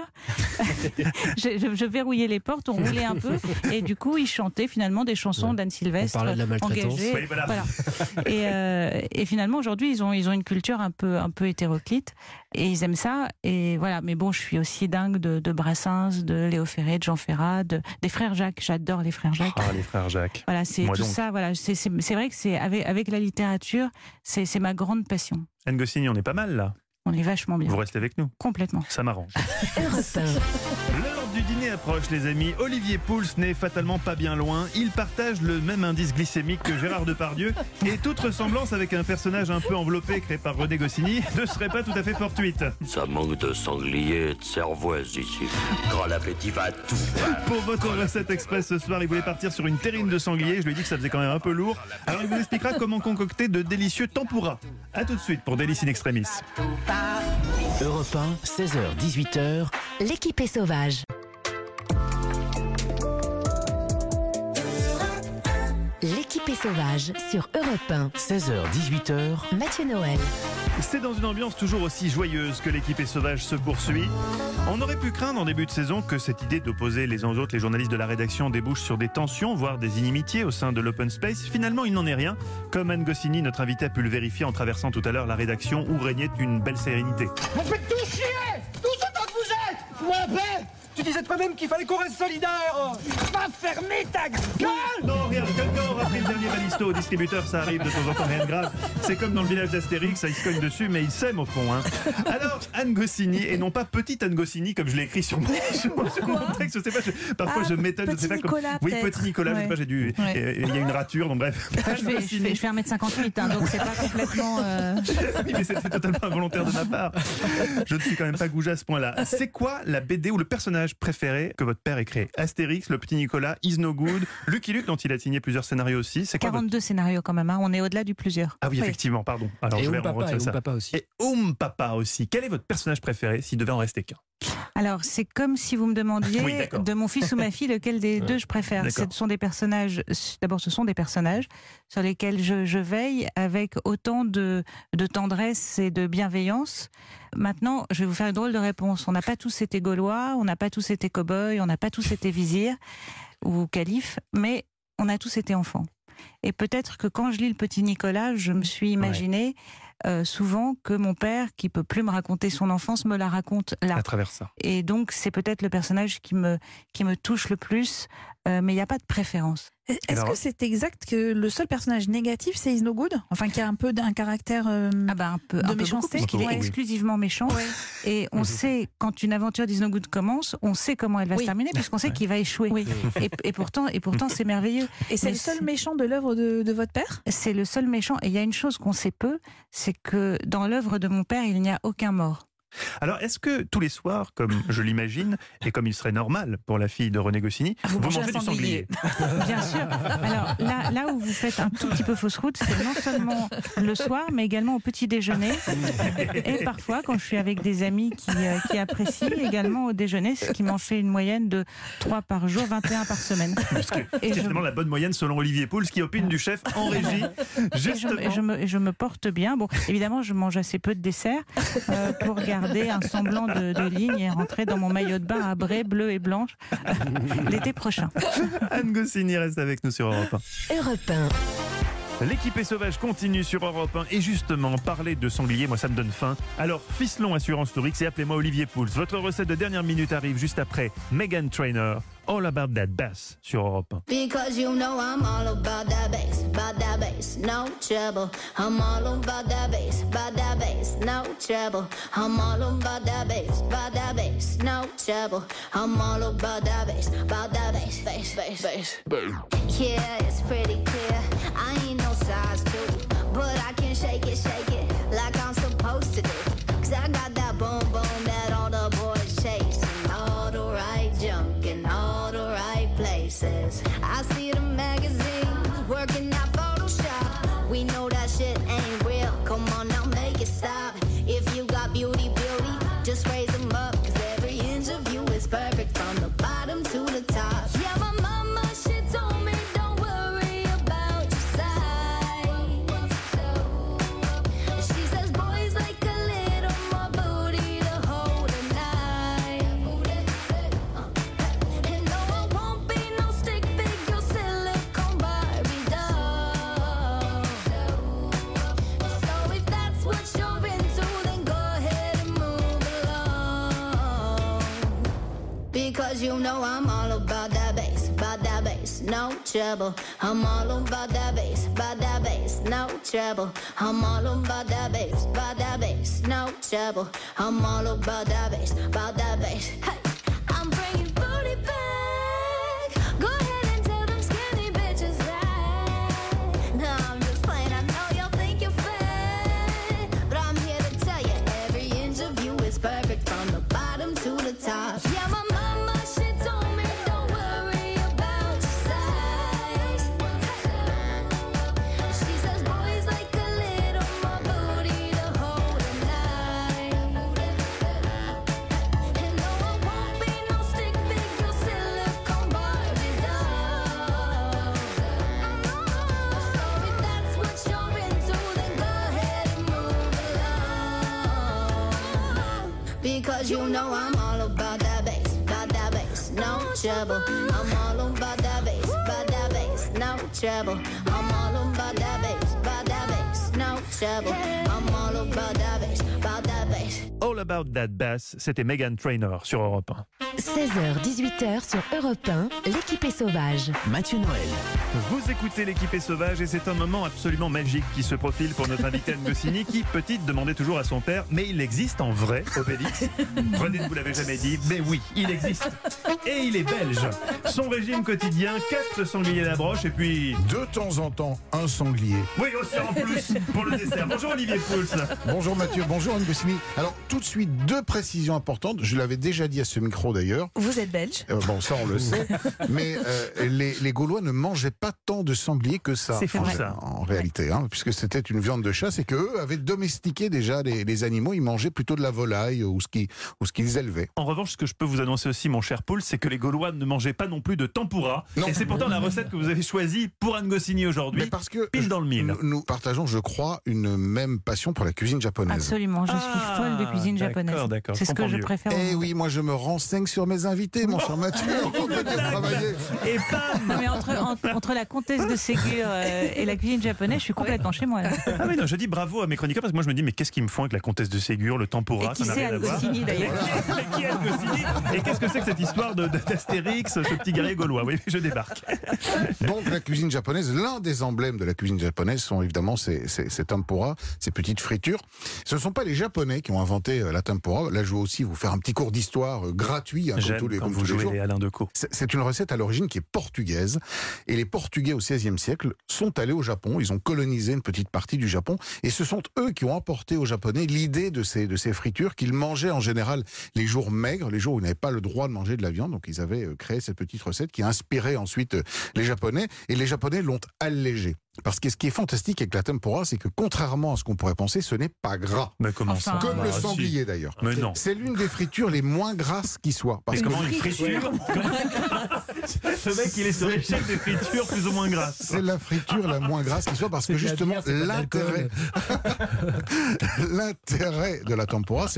je, je, je verrouillais les portes, on roulait un peu, et du coup, ils chantaient finalement des chansons ouais. d'Anne Sylvestre. On parlait de la maltraitance. Engagées, oui, voilà. Voilà. Et, euh, et finalement, aujourd'hui, ils ont, ils ont une culture un peu, un peu hétéroclite, et ils aiment ça. Et voilà. Mais bon, je suis aussi dingue de, de Brassens, de Léo Ferré, de Jean Ferrat, de, des frères Jacques. J'adore les frères Jacques. Ah, les frères Jacques. Voilà, c'est Moi tout donc. ça. Voilà, c'est, c'est, c'est vrai que c'est avec, avec la littérature, c'est, c'est ma grande passion. Anne Goscinny, on est pas mal là. On est vachement bien. Vous restez avec nous. Complètement. Ça m'arrange. Europe un. L'heure du dîner approche, les amis. Olivier Pouls n'est fatalement pas bien loin. Il partage le même indice glycémique que Gérard Depardieu. Et toute ressemblance avec un personnage un peu enveloppé créé par René Goscinny ne serait pas tout à fait fortuite. Ça manque de sanglier et de cervoise ici. Quand l'appétit va tout. Pour votre recette express ce soir, il voulait partir sur une terrine de sanglier. Je lui ai dit que ça faisait quand même un peu lourd. Alors il vous expliquera comment concocter de délicieux tempura. A tout de suite pour Délice in Extremis. Europe un, seize heures dix-huit heures. L'équipe est sauvage. L'équipe est sauvage sur Europe un. seize heures dix-huit heures. Mathieu Noël. C'est dans une ambiance toujours aussi joyeuse que l'équipe est sauvage se poursuit. On aurait pu craindre en début de saison que cette idée d'opposer les uns aux autres les journalistes de la rédaction débouche sur des tensions, voire des inimitiés au sein de l'open space. Finalement, il n'en est rien. Comme Anne Goscinny, notre invité, a pu le vérifier en traversant tout à l'heure la rédaction où régnait une belle sérénité. Vous faites tout chier! Tout ce temps que vous êtes! Vous m'appelez? Tu disais toi-même qu'il fallait qu'on reste solidaires! Va fermer ta gueule! Non, regarde, quelqu'un aura pris le dernier balisto au distributeur, ça arrive de temps en temps, rien de grave. C'est comme dans le village d'Astérix, ça il se cogne dessus, mais il s'aime au fond. Hein. Alors, Anne Goscinny, et non pas petite Anne Goscinny, comme je l'ai écrit sur mon, sur mon texte, je sais pas, je, parfois ah, je m'étonne, je sais pas Nicolas, comme... Oui, petit Nicolas, ouais. je sais pas, j'ai dû... Il ouais. y a une rature, donc bref. Enfin, je, fais, je, fais, je fais un mètre cinquante-huit, hein, donc c'est pas complètement... Euh... Oui, mais c'était totalement involontaire de ma part. Je ne suis quand même pas goujat à ce point-là. C'est quoi la B D ou le personnage préféré que votre père ait créé? Astérix, le petit Nicolas, Is No Good, Lucky Luke, dont il a signé plusieurs scénarios aussi. C'est quoi quarante-deux votre... scénarios quand même, hein. On est au-delà du plusieurs. Ah oui, oui. effectivement, pardon. Alors, et je vais Oum Papa, et ça. Oum Papa aussi. Et Oum Papa aussi. Quel est votre personnage préféré s'il devait en rester qu'un? Alors, c'est comme si vous me demandiez oui, de mon fils ou ma fille lequel des ouais. deux je préfère. Ce sont des personnages, d'abord ce sont des personnages sur lesquels je, je veille avec autant de, de tendresse et de bienveillance. Maintenant, je vais vous faire une drôle de réponse. On n'a pas tous été Gaulois, on n'a pas tous été cow-boys, on n'a pas tous été vizirs ou califes, mais on a tous été enfants. Et peut-être que quand je lis le petit Nicolas, je me suis imaginé... Ouais. Euh, souvent que mon père, qui peut plus me raconter son enfance, me la raconte là. À travers ça. Et donc c'est peut-être le personnage qui me qui me touche le plus, euh, mais il n'y a pas de préférence. Est-ce Alors... que c'est exact que le seul personnage négatif c'est Is No Good, enfin qui a un peu d'un caractère euh, ah bah un peu, de un méchanceté, parce qu'il ouais. est exclusivement méchant. Ouais. Et on sait quand une aventure d'Is No Good commence, on sait comment elle va oui. se terminer puisqu'on sait ouais. qu'il va échouer. Oui. Et, et pourtant et pourtant c'est merveilleux. Et c'est mais le seul c'est... méchant de l'œuvre de, de votre père? C'est le seul méchant. Et il y a une chose qu'on sait peu, c'est que dans l'œuvre de mon père, il n'y a aucun mort. Alors, est-ce que tous les soirs, comme je l'imagine, et comme il serait normal pour la fille de René Goscinny, vous, vous mangez du sanglier? Bien sûr. Alors, là, là où vous faites un tout petit peu fausse route, c'est non seulement le soir, mais également au petit déjeuner. Et parfois, quand je suis avec des amis qui, euh, qui apprécient, également au déjeuner, ce qui m'en fait une moyenne de trois par jour, vingt et un par semaine. C'est finalement je... la bonne moyenne selon Olivier Pouls, qui opine du chef en régie. Justement. Et je, et je, me, je me porte bien. Bon, évidemment, je mange assez peu de dessert euh, pour garder garder un semblant de, de ligne et rentrer dans mon maillot de bain à Bray, bleu et blanche l'été prochain. Anne Goscinny reste avec nous sur Europe un. Europe un. L'équipée sauvage continue sur Europe un et justement, parler de sanglier, moi ça me donne faim. Alors, Ficelon Assurance Tourix et appelez-moi Olivier Pouls. Votre recette de dernière minute arrive juste après Meghan Trainor, All About That Bass sur Europe un. Because you know I'm all about that bass, about that bass, no trouble. I'm all about that bass, about that bass, no trouble. I'm all about that bass, about that bass, no trouble. I'm all about that bass, about that bass, bass, bass, bass. Yeah, it's pretty clear. I ain't no size two, but I can shake it, shake it like I'm supposed to do. Cause I got that boom boom that all the boys chase, and all the right junk in all the right places. I see the magazines working out Photoshop. We know that shit ain't real. Come on now, make it stop. If you got beauty, beauty, just raise them up. Cause every inch of you is perfect from the bottom to the top. Yeah, my mama, she told me don't worry about your size. She says boys like a little more booty to hold a knife. And no, I won't be no stick figure silicone Barbie doll. So if that's what you're into, then go ahead and move along. Because you know I'm all about that bass, about that bass, no trouble. I'm all about that bass, about that bass, no trouble. I'm all about that bass, about that bass, no trouble. I'm all about that bass, about that bass. Hey, I'm bringing booty back. Go ahead and tell them skinny bitches that. No, I'm just playing. I know y'all think you're fat, but I'm here to tell you every inch of you is perfect from the bottom to the top. Yeah, my mama, she told me don't worry about your size. She says boys like a little more booty to hold a knife. And no, I won't be no stick figure silicone Barbie doll. So if that's what you're into, then go ahead and move along. Because you know I'm all about that bass, about that bass, no trouble. I'm all about that bass, about that bass, no trouble. I'm all about that bass, about that bass, no trouble. I'm all about that bass, about that bass. All About That Bass, c'était Meghan Trainor sur Europe un. seize heures dix-huit heures sur Europe un, l'équipée sauvage. Mathieu Noël. Vous écoutez l'équipée sauvage et c'est un moment absolument magique qui se profile pour notre invité Anne Goscinny qui, petite, demandait toujours à son père « Mais il existe en vrai, Obélix ?» René ne vous l'avez jamais dit, mais oui, il existe. Et il est belge. Son régime quotidien, quatre sangliers à la broche et puis... De temps en temps, un sanglier. Oui, aussi en plus pour le dessert. Bonjour Olivier Pouls. Bonjour Mathieu, bonjour Anne Goscinny. Alors, tout de suite, deux précisions importantes. Je l'avais déjà dit à ce micro d'ailleurs. Vous êtes belge. Euh, bon, ça on le sait. Mais euh, les, les Gaulois ne mangeaient pas tant de sangliers que ça. C'est fou en, ça. En réalité, hein, puisque c'était une viande de chasse et qu'eux avaient domestiqué déjà les, les animaux. Ils mangeaient plutôt de la volaille ou ce qu'ils ou ce qu'ils élevaient. En revanche, ce que je peux vous annoncer aussi, mon cher Pouls, c'est que les Gaulois ne mangeaient pas non plus de tempura. Non. Et c'est pourtant la recette que vous avez choisie pour Anne Goscinny aujourd'hui. Mais parce que pile dans le mille. Nous, nous partageons, je crois, une même passion pour la cuisine japonaise. Absolument, je suis Ah, folle de cuisine japonaise. d'accord, d'accord, C'est je ce que comprends je mieux. préfère. au Eh monde. oui, moi je me renseigne sur mes invités, mon cher Mathieu. On peut venir travailler. Et bam. Non, mais entre, entre, entre la comtesse de Ségur euh, et la cuisine japonaise, je suis complètement chez moi là. Ah oui, non, je dis bravo à mes chroniqueurs parce que moi je me dis mais qu'est-ce qu'ils me font avec la comtesse de Ségur, le tempura, Et qui ça n'a c'est rien à Anne voir. Goscinny d'ailleurs? Mais qui est Anne Goscinny? Et qu'est-ce que c'est que cette histoire de, de- d'Astérix, ce petit guerrier gaulois? Oui, je débarque. Donc la cuisine japonaise, l'un des emblèmes de la cuisine japonaise sont évidemment ces, ces, ces tempura, ces petites fritures. Ce ne sont pas les Japonais qui ont inventé euh, la tempura. Là, je veux aussi vous faire un petit cours d'histoire euh, gratuit, hein, comme J'aime tous les, quand comme vous tous les jours. jouez Alain Decaux. C'est c'est une recette à l'origine qui est portugaise. Et les Portugais au seizième siècle sont allés au Japon. Ils ont colonisé une petite partie du Japon. Et ce sont eux qui ont apporté aux Japonais l'idée de ces, de ces fritures qu'ils mangeaient en général les jours maigres, les jours où ils n'avaient pas le droit de manger de la viande. Donc ils avaient euh, créé cette petite recette qui a inspiré ensuite euh, les Japonais. Et les Japonais l'ont allégée. Parce que ce qui est fantastique avec la tempura, c'est que contrairement à ce qu'on pourrait penser, ce n'est pas gras. Mais comment Enfin, ça? Comme Bah, le si. sanglier d'ailleurs. Mais non. C'est l'une des fritures les moins grasses qui soit. Parce Mais que comment une friture? Ce mec, il est sur l'échelle des fritures plus ou moins grasses. c'est la friture la moins grasse qui soit parce que C'est de la justement bière, c'est pas de l'intérêt l'intérêt de la tempura, c'est de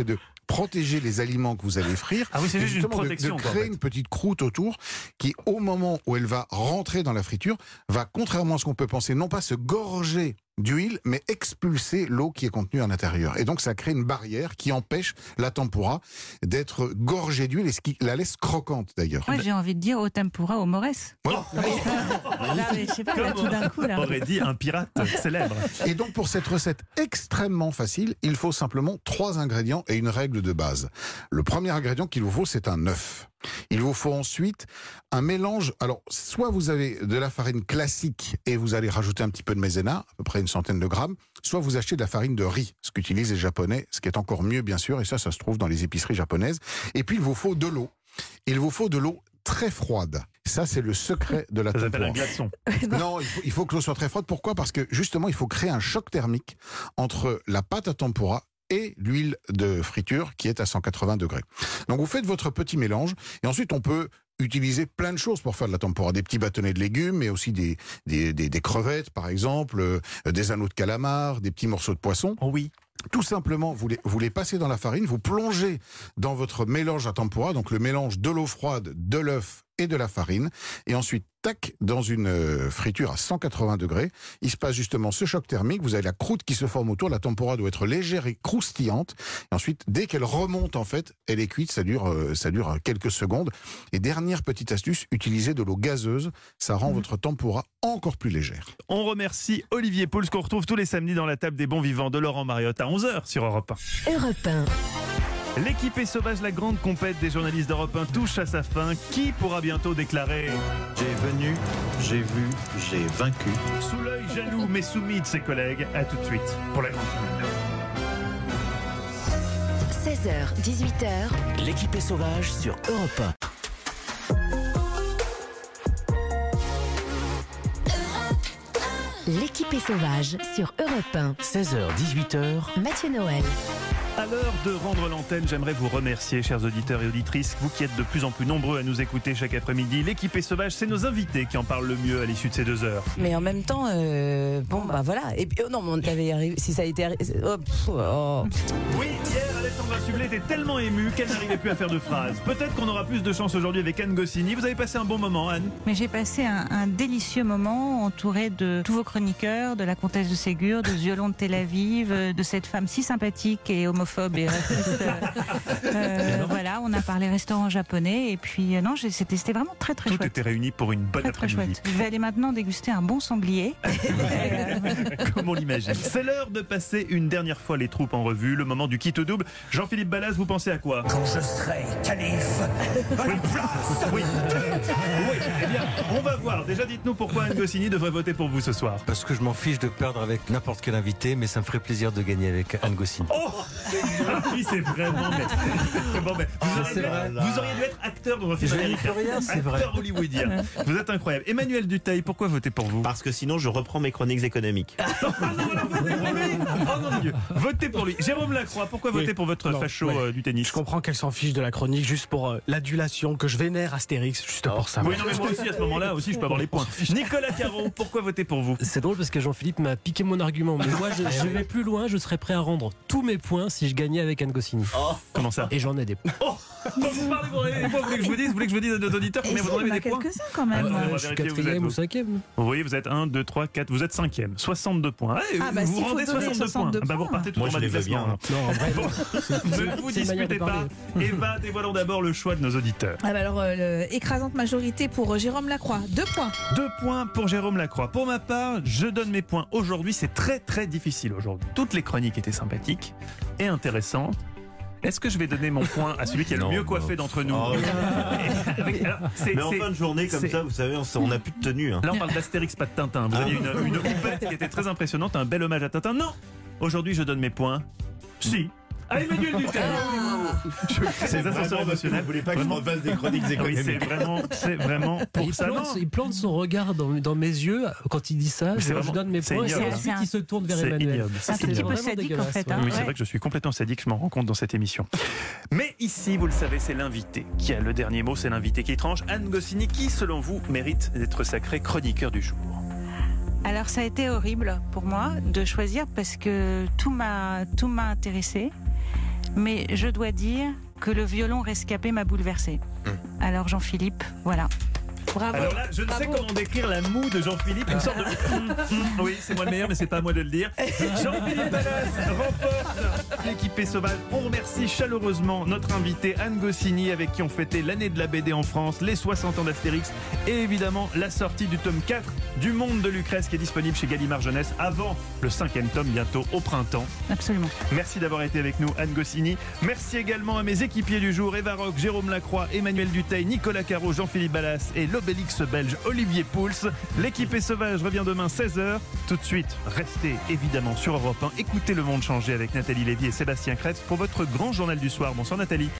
protéger les aliments que vous allez frire. Ah oui, c'est et juste une justement de- protection, De, quoi, en créer fait. une petite croûte autour qui, au moment où elle va rentrer dans la friture, va, contrairement à ce qu'on peut penser, non pas se gorger d'huile, mais expulser l'eau qui est contenue à l'intérieur. Et donc ça crée une barrière qui empêche la tempura d'être gorgée d'huile et ce qui la laisse croquante d'ailleurs. Moi, j'ai envie de dire au tempura, au mores. Voilà. Là, mais je sais pas, là, tout d'un coup, là. Aurait dit un pirate célèbre. Et donc pour cette recette extrêmement facile, il faut simplement trois ingrédients et une règle de base. Le premier ingrédient qu'il vous faut, c'est un œuf. Il vous faut ensuite un mélange. Alors, soit vous avez de la farine classique et vous allez rajouter un petit peu de maïzena, à peu près une centaine de grammes, soit vous achetez de la farine de riz, ce qu'utilisent les Japonais, ce qui est encore mieux bien sûr, et ça, ça se trouve dans les épiceries japonaises. Et puis il vous faut de l'eau. Il vous faut de l'eau très froide. Ça, c'est le secret de la Ça s'appelle tempura. un glaçon. Non, il faut, il faut que l'eau soit très froide. Pourquoi ? Parce que justement, il faut créer un choc thermique entre la pâte à tempura et l'huile de friture qui est à cent quatre-vingts degrés. Donc vous faites votre petit mélange et ensuite on peut utiliser plein de choses pour faire de la tempura. Des petits bâtonnets de légumes, mais aussi des, des, des, des crevettes par exemple, euh, des anneaux de calamar, des petits morceaux de poisson. Oh oui. Tout simplement, vous les, vous les passez dans la farine, vous plongez dans votre mélange à tempura, donc le mélange de l'eau froide, de l'œuf et de la farine, et ensuite, tac, dans une euh, friture à cent quatre-vingts degrés, il se passe justement ce choc thermique, vous avez la croûte qui se forme autour, la tempura doit être légère et croustillante, et ensuite, dès qu'elle remonte, en fait, elle est cuite, ça dure, euh, ça dure quelques secondes. Et dernière petite astuce, utilisez de l'eau gazeuse, ça rend mmh. votre tempura encore plus légère. On remercie Olivier Pouls, qu'on retrouve tous les samedis dans la table des bons vivants de Laurent Mariotte à onze heures sur Europe un. Europe un. L'équipée sauvage, la grande compète des journalistes d'Europe un touche à sa fin. Qui pourra bientôt déclarer « J'ai venu, j'ai vu, j'ai vaincu ». Sous l'œil jaloux mais soumis de ses collègues, à tout de suite pour la grande finale. seize heures, dix-huit heures. L'équipée sauvage sur Europe un. L'équipée sauvage sur Europe un. seize heures, dix-huit heures. Mathieu Noël. À l'heure de rendre l'antenne, j'aimerais vous remercier, chers auditeurs et auditrices, vous qui êtes de plus en plus nombreux à nous écouter chaque après-midi. L'équipée sauvage, c'est nos invités qui en parlent le mieux à l'issue de ces deux heures. Mais en même temps, euh, bon, bah voilà. Et puis, oh non, mais on t'avait arrivé. Si ça a été. Oh, pff, oh. Oui, hier, Alessandra Sublet était tellement émue qu'elle n'arrivait plus à faire de phrases. Peut-être qu'on aura plus de chance aujourd'hui avec Anne Goscinny. Vous avez passé un bon moment, Anne? Mais j'ai passé un, un délicieux moment entouré de tous vos chroniqueurs, de la comtesse de Ségur, de Violon de Tel Aviv, de cette femme si sympathique et homophobe et raciste. Euh, voilà, on a parlé restaurant japonais et puis euh, non, j'ai- c'était c'était vraiment très très Tout chouette. était réuni pour une bonne Très très après-midi. chouette. Je vais aller maintenant déguster un bon sanglier. Comme on l'imagine. C'est l'heure de passer une dernière fois les troupes en revue, le moment du quitte double. Jean-Philippe Ballas, vous pensez à quoi? Quand je serai calife, Oui, oui. Oui, eh bien, on va voir. Déjà, dites-nous pourquoi Anne Goscinny devrait voter pour vous ce soir. Parce que je m'en fiche de perdre avec n'importe quel invité, mais ça me ferait plaisir de gagner avec Anne Goscinny. Oh oui, c'est vraiment. Mais, c'est bon, mais vous, auriez c'est dû, vrai. vous auriez dû être acteur dans un film Je n'y américain. peux rien, c'est Acteur vrai. hollywoodien. Vous êtes incroyable. Emmanuel Dutheil, pourquoi voter pour vous? Parce que sinon, je reprends mes chroniques économiques. Oh non, mon Dieu. Votez pour lui. Jérôme Lacroix, pourquoi voter Oui. pour votre Non, facho ouais. euh, du tennis? Je comprends qu'elle s'en fiche de la chronique juste pour euh, l'adulation, que je vénère Astérix, juste pour ça. Oui, non, mais moi aussi, à ce moment-là, aussi, je peux avoir les points. Nicolas Caro, pourquoi voter pour vous? C'est drôle parce que Jean-Philippe m'a piqué mon argument. Mais moi, je, je vais plus loin. Je serais prêt à rendre tous mes points si je gagnais avec Anne Goscinny. Comment ça? Et j'en ai des points. Oh, vous parlez pour les points, vous voulez que je vous dise, vous voulez que je vous dise à nos auditeurs combien vous en Il y avez en a des points? quelques-uns quand même. Ah, on va je suis vérifier où vous êtes, quatrième ou vous. cinquième. Oui, vous êtes un, deux, trois, quatre, vous êtes cinquième. soixante-deux points. Allez, Ah, bah, vous s'il faut rendez donner soixante-deux, soixante-deux points. Bah, vous points. repartez tout Moi, en je bas les du veux classement. bien. hein. Non, en vrai, Bon, ne vous c'est une manière disputez de pas. parler. Eva, dévoilons d'abord le choix de nos auditeurs. Ah bah alors, euh, le- écrasante majorité pour euh, Jérôme Lacroix, deux points. Deux points pour Jérôme Lacroix. Pour ma part, je donne mes points aujourd'hui. C'est très très difficile aujourd'hui. Toutes les chroniques étaient sympathiques et intéressantes. Est-ce que je vais donner mon point à celui qui est le Non, mieux non. coiffé d'entre nous? Oh. Et avec- alors, c'est- Mais en c'est- fin de journée, comme c'est- ça, vous savez, on n'a plus de tenue. Hein. Là, on parle d'Astérix, pas de Tintin. Vous Ah. aviez une, une houppette qui était très impressionnante, un bel hommage à Tintin. Non! Aujourd'hui, je donne mes points. Si. À Emmanuel Dutheil. C'est des ascenseurs émotionnels. Vous voulez pas que je Vraiment. refasse des chroniques Oui, économiques. c'est vraiment, c'est vraiment pour Il ça. plante, Non. il plante son regard dans, dans mes yeux quand il dit ça. Mais c'est Je, vraiment- je donne mes c'est points et ignoble. ensuite C'est il se tourne vers C'est Emmanuel. ignoble. C'est un C'est petit peu vraiment sadique en dégueulasse, fait. ouais. hein. Oui, c'est Ouais. vrai que je suis complètement sadique, je m'en rends compte dans cette émission. Mais ici, vous le savez, c'est l'invité qui a le dernier mot, c'est l'invité qui tranche. Anne Goscinny, qui, selon vous, mérite d'être sacré chroniqueur du jour? Alors ça a été horrible pour moi de choisir parce que tout m'a tout m'a intéressé. Mais je dois dire que le violon rescapé m'a bouleversée. Alors Jean-Philippe, voilà. Bravo. Alors là, je ne Bravo. sais comment décrire la moue de Jean-Philippe, une sorte de... Oui, c'est moi le meilleur, mais c'est pas à moi de le dire. Jean-Philippe Ballas remporte l'équipée sauvage. On remercie chaleureusement notre invité Anne Goscinny, avec qui on fêtait l'année de la B D en France, les soixante ans d'Astérix, et évidemment la sortie du tome quatre du Monde de Lucrèce, qui est disponible chez Gallimard Jeunesse avant le cinquième tome, bientôt au printemps. Absolument. Merci d'avoir été avec nous, Anne Goscinny. Merci également à mes équipiers du jour, Eva Rock, Jérôme Lacroix, Emmanuel Duteil, Nicolas Caro, Jean-Philippe Ballas et l'Obélix belge Olivier Pouls. L'équipée sauvage revient demain seize heures. Tout de suite, restez évidemment sur Europe un. Écoutez Le Monde changer avec Nathalie Lévy et Sébastien Kretz pour votre grand journal du soir. Bonsoir Nathalie.